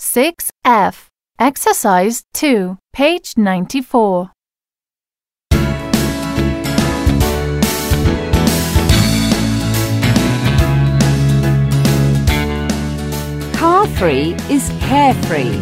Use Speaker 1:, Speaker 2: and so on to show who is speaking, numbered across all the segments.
Speaker 1: 6F, Exercise 2, page 94.
Speaker 2: Car-free is carefree.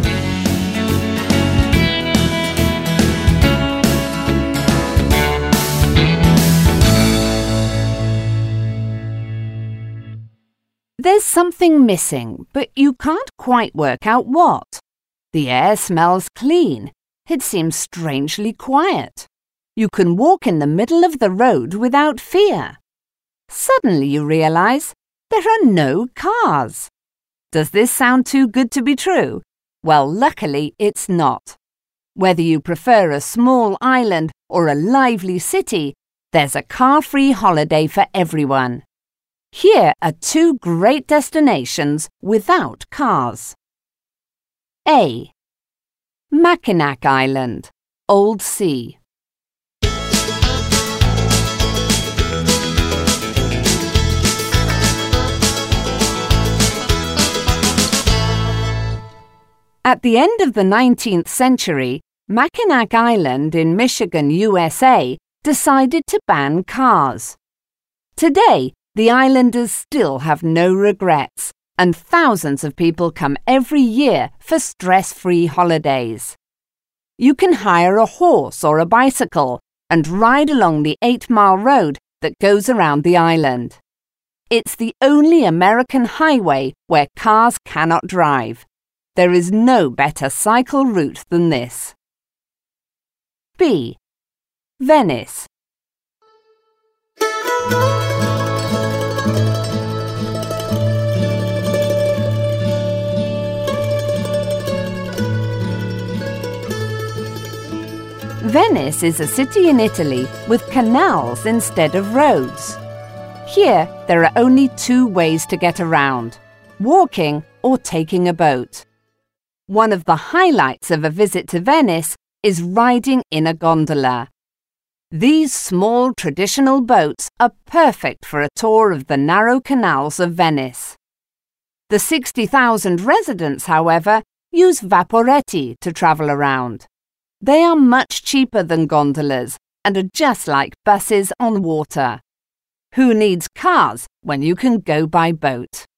Speaker 2: There's something missing, but you can't quite work out what. The air smells clean. It seems strangely quiet. You can walk in the middle of the road without fear. Suddenly you realize there are no cars. Does this sound too good to be true? Well, luckily it's not. Whether you prefer a small island or a lively city, there's a car-free holiday for everyone. Here are two great destinations without cars. A. Mackinac Island, Old Sea. At the end of the 19th century, Mackinac Island in Michigan, USA, decided to ban cars. Today, the islanders still have no regrets, and thousands of people come every year for stress-free holidays. You can hire a horse or a bicycle and ride along the 8-mile road that goes around the island. It's the only American highway where cars cannot drive. There is no better cycle route than this. B. Venice. Venice is a city in Italy with canals instead of roads. Here, there are only two ways to get around: walking or taking a boat. One of the highlights of a visit to Venice is riding in a gondola. These small traditional boats are perfect for a tour of the narrow canals of Venice. The 60,000 residents, however, use vaporetti to travel around. They are much cheaper than gondolas and are just like buses on water. Who needs cars when you can go by boat?